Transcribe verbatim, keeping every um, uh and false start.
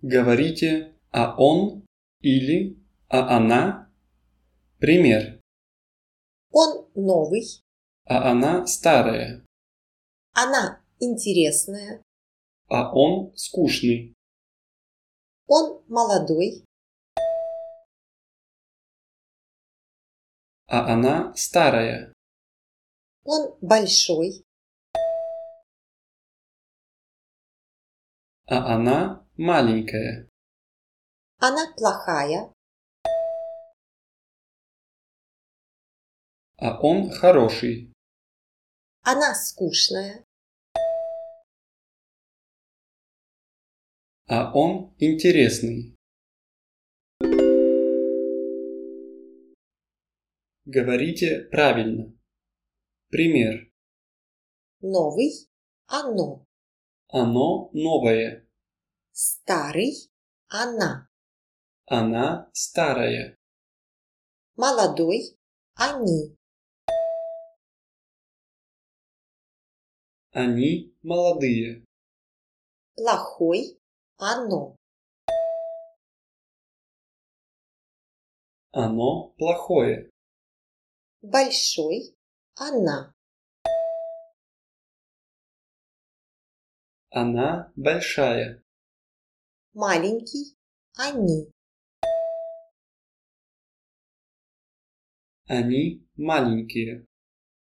Говорите «а он» или «а она». Пример. Он новый, А она старая. она интересная, А он скучный. он молодой, А она старая. он большой, А она маленькая. она плохая, А он хороший. она скучная, А он интересный. Говорите правильно. Пример. новый, оно, Оно новое. старый, она, Она старая. молодой, они, Они молодые. плохой, оно, Оно плохое. большой, она, Она большая. маленький, они, Они маленькие.